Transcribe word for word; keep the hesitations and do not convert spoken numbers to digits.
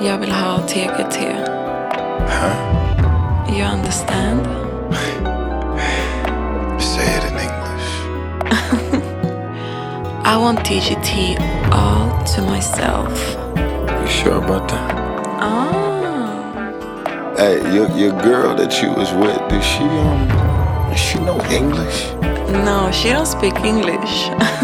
Jag vill ha T G T. Huh? You understand? Say it in English. I want T G T all to myself. You sure about that? Ah. Hey, your your girl that you was with, does she um, does she know English? No, she don't speak English.